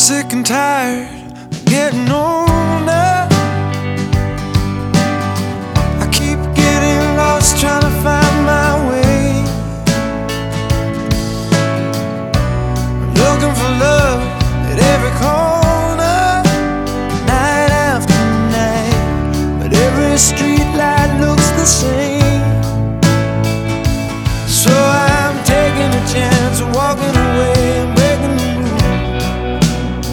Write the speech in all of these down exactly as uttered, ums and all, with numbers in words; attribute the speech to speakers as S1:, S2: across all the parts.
S1: sick and tired of getting older. I keep getting lost trying to find my way, looking for love at every corner, night after night, but every street light looks the same. So I'm taking a chance of walking away and breaking the rules.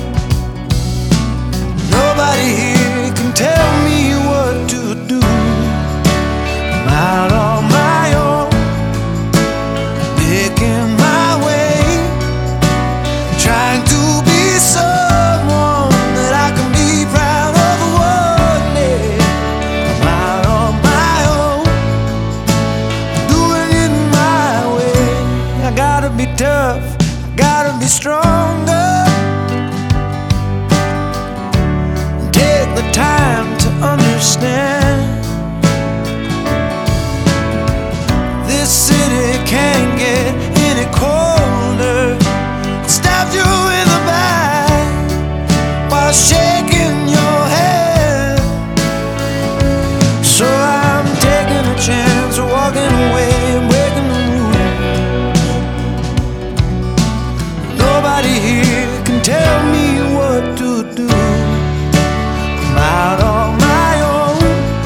S1: Nobody here can tell me what to do. I'm out on my own, making my way, trying to be someone that I can be proud of one day. I'm out on my own, doing it my way. I gotta be tough, I gotta be stronger, take the time to understand. This city can't get any colder. Stab you in the back while shaking your head. So I'm taking a chance of walking away and breaking the rules. Nobody here can tell me what to do. I'm out on my own,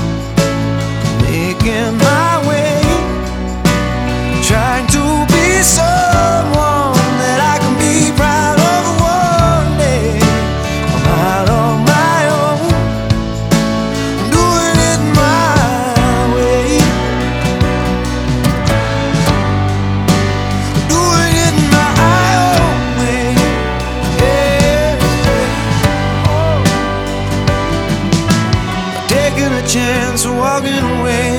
S1: making my way, trying to be someone that I can be proud of one day. I'm out on my own, doing it my way, doing it my own way. Yeah. Oh. Taking a chance of walking away